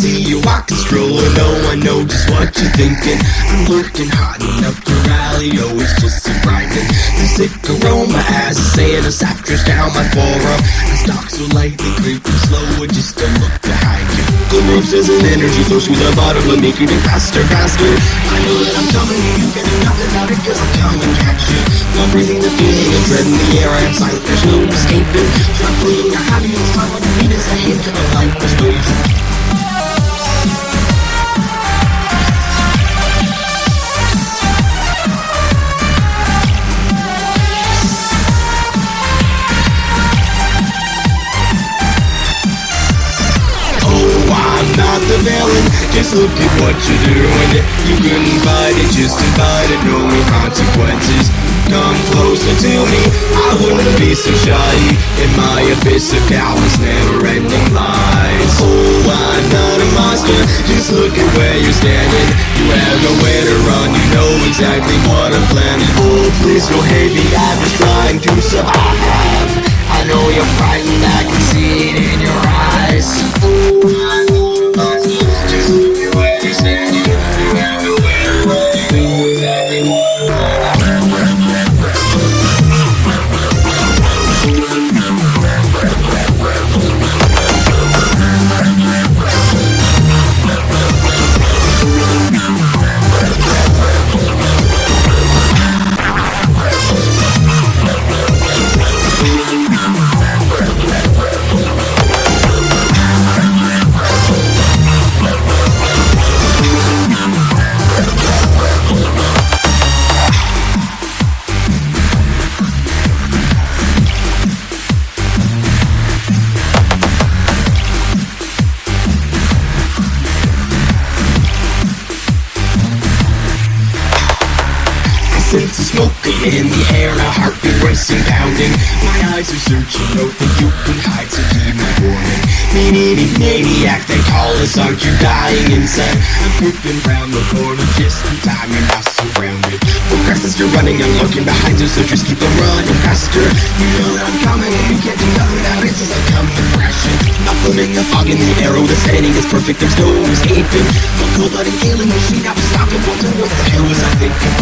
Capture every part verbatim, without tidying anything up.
see you walking, strolling. Oh, I know just what you're thinking. I'm lurking, hiding up your alley. Oh, it's just so frightening. The sick aroma as a Santa saptress down my forearm. I stalk so lightly, creeping slower, just to look behind you. The rope says an energy source through the bottom of me, creeping faster, faster. I know that I'm coming, you can do nothing about it, cause I'm coming at you. I'm breathing the feeling of dread in the air, I am silent, there's no escaping. Struggling, I have you, it's time what you need is a hint of life persuasion. Not the villain, just look at what you're doing. You couldn't fight it, just invite it, no consequences. Come closer to me, I wouldn't be so shy. In my abyss of cowardice, never-ending lies. Oh, I'm not a monster, just look at where you're standing. You have nowhere to run, you know exactly what I'm planning. Oh, please don't hate me, I'm just trying to survive. I know you're frightened, I can see it in your eyes. Oh, I know. Sense of smoking in the air and a heartbeat racing, pounding. My eyes are searching, no think you can hide, so keep me warning. Meanie, maniac, they call us, aren't you dying inside? I'm creeping round the corner just in time, you're now surrounded. Progress you're running and looking behind you, so just keep on running faster. You know that I'm coming and you can't do nothing about it, since I come to crashing. Nothing in the fog in the arrow, the setting is perfect, there's no escaping. The cold-blooded killing machine, I was stopping, wondering what the hell was I thinking?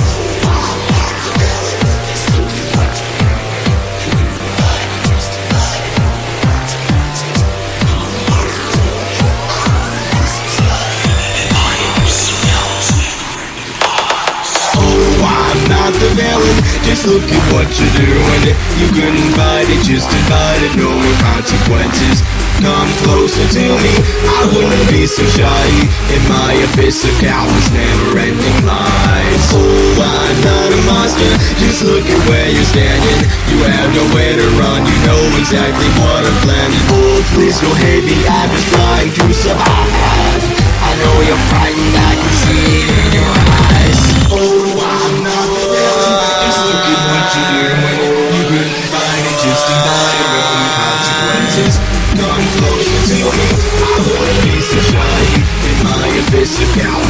Not the villain, just look at what you're doing. You couldn't fight it, just divide it, no more consequences. Come closer to me, I wouldn't be so shy. In my abyss of cowardice, never-ending lies. Oh, I'm not a monster, just look at where you're standing. You have nowhere to run, you know exactly what I'm planning. Oh, please don't hate me, I'm just trying to survive. I know you're frightened, I can see it in your eyes. Oh, I'm not the villain, just look at what you're doing. You couldn't fight it, just divide it, no consequences. Come closer to me, I wouldn't be so shy. In my abyss of cowardice.